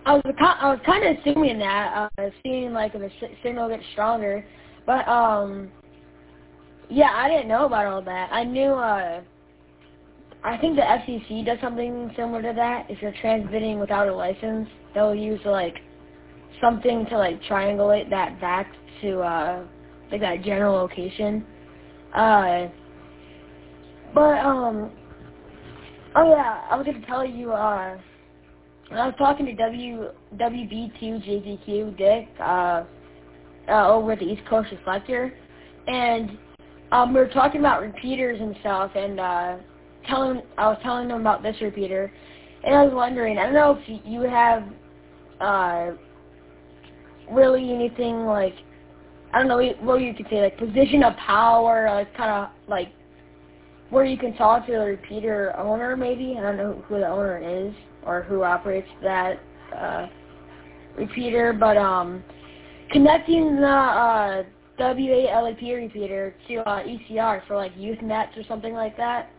I was kind of assuming that, seeing like if the signal gets stronger, but yeah, I didn't know about all that. I knew I think the FCC does something similar to that. If you're transmitting without a license, they'll use like something to like triangulate that back to like that general location. But oh yeah, I was gonna tell you when I was talking to WB2JPQ Dick over at the East Coast Reflector, and we were talking about repeaters and stuff, and I was telling them about this repeater, and I was wondering, I don't know if you have really anything like, I don't know what you could say, like position of power, like kind of like where you can talk to the repeater owner maybe. I don't know who the owner is or who operates that repeater, but connecting the W8 LAP repeater to ECR for like youth nets or something like that.